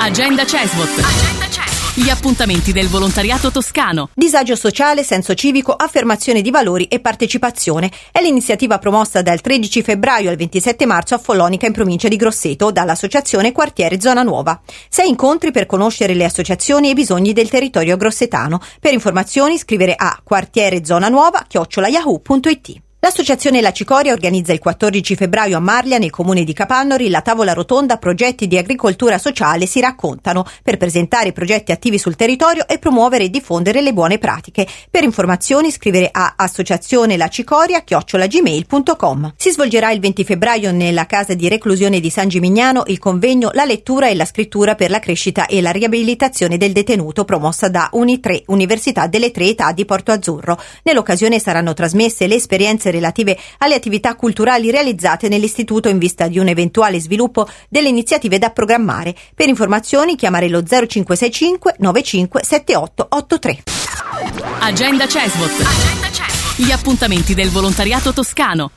Agenda CESVOT. Gli appuntamenti del volontariato toscano. Disagio sociale, senso civico, affermazione di valori e partecipazione. È l'iniziativa promossa dal 13 febbraio al 27 marzo a Follonica in provincia di Grosseto dall'associazione Quartiere Zona Nuova. 6 incontri per conoscere le associazioni e i bisogni del territorio grossetano. Per informazioni scrivere a quartierezonanuova@yahoo.it. L'associazione La Cicoria organizza il 14 febbraio a Marlia, nel comune di Capannori, la tavola rotonda Progetti di agricoltura sociale si raccontano, per presentare progetti attivi sul territorio e promuovere e diffondere le buone pratiche. Per informazioni scrivere a associazionelacicoria@gmail.com. Si svolgerà il 20 febbraio nella casa di reclusione di San Gimignano il convegno La lettura e la scrittura per la crescita e la riabilitazione del detenuto, promossa da Uni3, Università delle Tre Età di Porto Azzurro. Nell'occasione saranno trasmesse le esperienze relative alle attività culturali realizzate nell'istituto in vista di un eventuale sviluppo delle iniziative da programmare. Per informazioni chiamare lo 0565 95 7883. Agenda CESVOT. Gli appuntamenti del volontariato toscano.